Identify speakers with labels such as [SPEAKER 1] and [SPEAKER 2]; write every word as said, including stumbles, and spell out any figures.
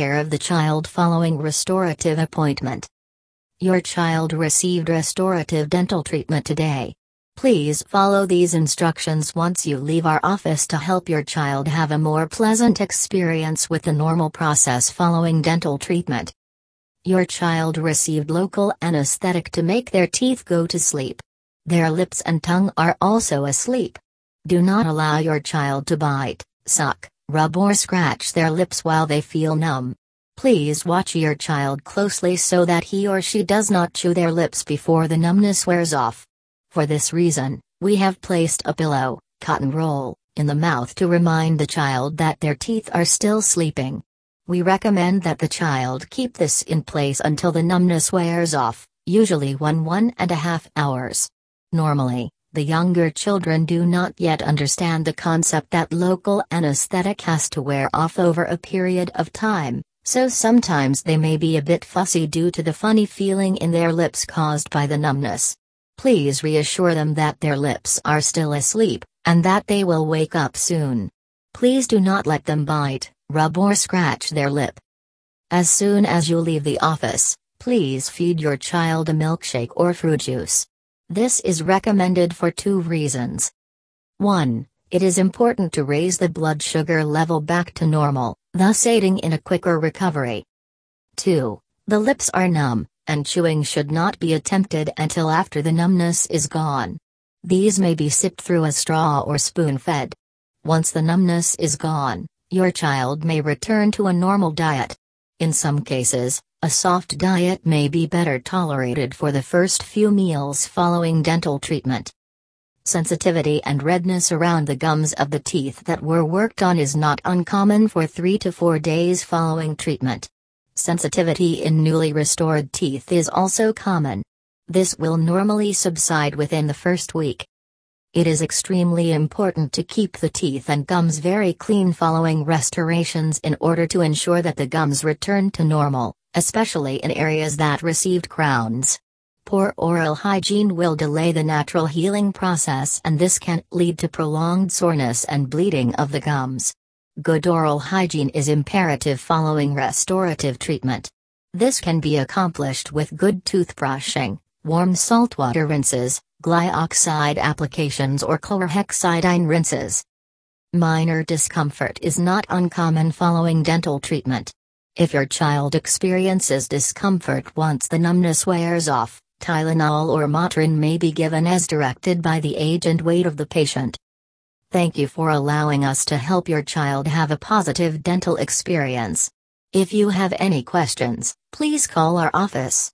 [SPEAKER 1] care of the child following restorative appointment. Your child received restorative dental treatment today. Please follow these instructions once you leave our office to help your child have a more pleasant experience with the normal process following dental treatment. Your child received local anesthetic to make their teeth go to sleep. Their lips and tongue are also asleep. Do not allow your child to bite, suck, rub or scratch their lips while they feel numb. Please watch your child closely so that he or she does not chew their lips before the numbness wears off. For this reason, we have placed a pillow, cotton roll, in the mouth to remind the child that their teeth are still sleeping. We recommend that the child keep this in place until the numbness wears off, usually one one and a half hours. Normally, the younger children do not yet understand the concept that local anesthetic has to wear off over a period of time, so sometimes they may be a bit fussy due to the funny feeling in their lips caused by the numbness. Please reassure them that their lips are still asleep, and that they will wake up soon. Please do not let them bite, rub or scratch their lip. As soon as you leave the office, please feed your child a milkshake or fruit juice. This is recommended for two reasons. one. It is important to raise the blood sugar level back to normal, thus aiding in a quicker recovery. two. The lips are numb, and chewing should not be attempted until after the numbness is gone. These may be sipped through a straw or spoon-fed. Once the numbness is gone, your child may return to a normal diet. In some cases, a soft diet may be better tolerated for the first few meals following dental treatment. Sensitivity and redness around the gums of the teeth that were worked on is not uncommon for three to four days following treatment. Sensitivity in newly restored teeth is also common. This will normally subside within the first week. It is extremely important to keep the teeth and gums very clean following restorations in order to ensure that the gums return to normal, especially in areas that received crowns. Poor oral hygiene will delay the natural healing process, and this can lead to prolonged soreness and bleeding of the gums. Good oral hygiene is imperative following restorative treatment. This can be accomplished with good toothbrushing, warm saltwater rinses, glyoxide applications or chlorhexidine rinses. Minor discomfort is not uncommon following dental treatment. If your child experiences discomfort once the numbness wears off, Tylenol or Motrin may be given as directed by the age and weight of the patient. Thank you for allowing us to help your child have a positive dental experience. If you have any questions, please call our office.